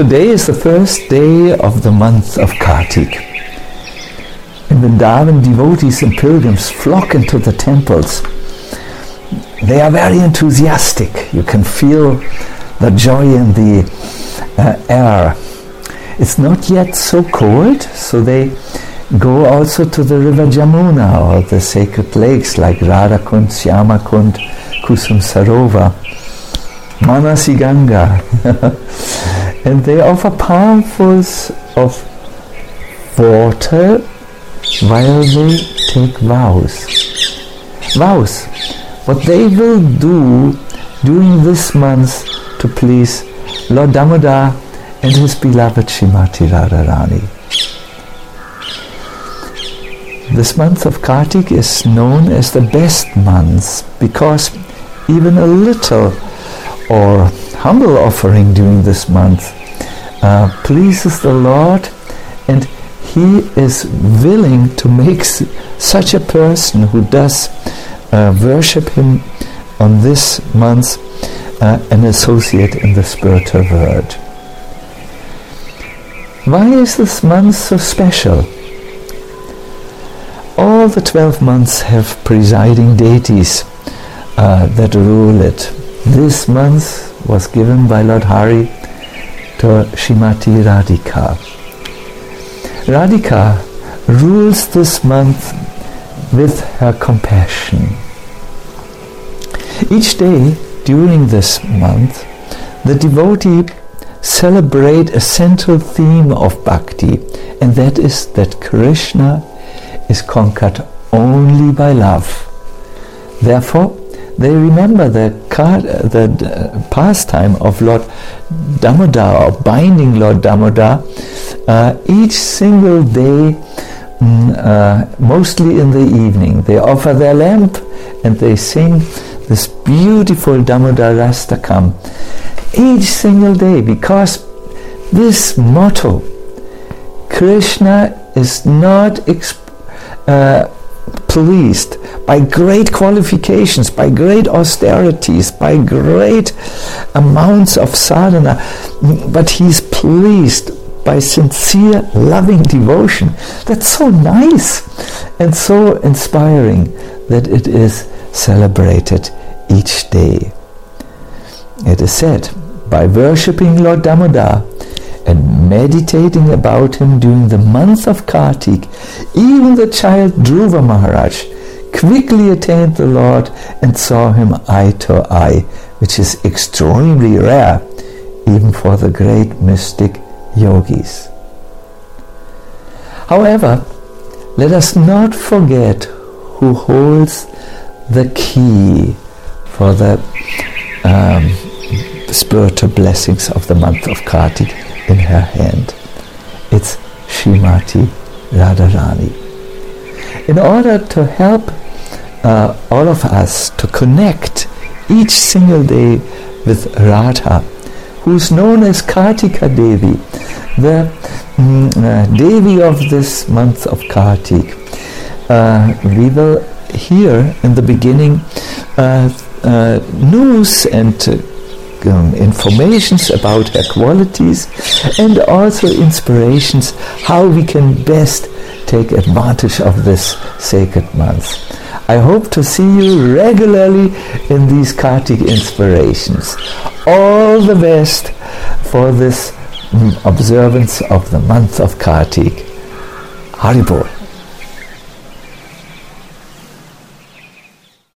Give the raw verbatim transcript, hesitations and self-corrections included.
Today is the first day of the month of Kartik. In Vrindavan, devotees and pilgrims flock into the temples. They are very enthusiastic. You can feel the joy in the uh, air. It's not yet so cold, so they go also to the river Jamuna or the sacred lakes like Radhakund, Shyamakund, Kusum Sarovar, Manasi Ganga. And they offer palmfuls of water while they take vows. Vows, what they will do during this month to please Lord Damodar and his beloved Srimati Radharani. This month of Kartik is known as the best month because even a little or humble offering during this month uh, pleases the Lord, and He is willing to make s- such a person who does uh, worship Him on this month uh, an associate in the spiritual world. Why is this month so special? All the twelve months have presiding deities uh, that rule it. This month was given by Lord Hari to Srimati Radhika. Radhika rules this month with her compassion. Each day during this month, the devotee celebrate a central theme of bhakti, and that is that Krishna is conquered only by love. Therefore, they remember the, car, the uh, pastime of Lord Damodar, or binding Lord Damodar, uh, each single day, mm, uh, mostly in the evening. They offer their lamp and they sing this beautiful Damodar Rastakam each single day, because this motto, Krishna is not exp- uh, pleased by great qualifications, by great austerities, by great amounts of sadhana, but he's pleased by sincere loving devotion. That's so nice and so inspiring that it is celebrated each day. It is said, by worshipping Lord Damodar and meditating about him during the month of Kartik, even the child Dhruva Maharaj quickly attained the Lord and saw him eye to eye, which is extremely rare even for the great mystic yogis. However, let us not forget who holds the key for the um, spiritual blessings of the month of Kartik in her hand. It's Srimati Radharani. In order to help uh, all of us to connect each single day with Radha, who's known as Kartika Devi, the mm, uh, Devi of this month of Kartik, uh, we will hear in the beginning uh, uh, news and uh, Um, informations about her qualities, and also inspirations how we can best take advantage of this sacred month. I hope to see you regularly in these Kartik inspirations. All the best for this mm, observance of the month of Kartik. Haribol.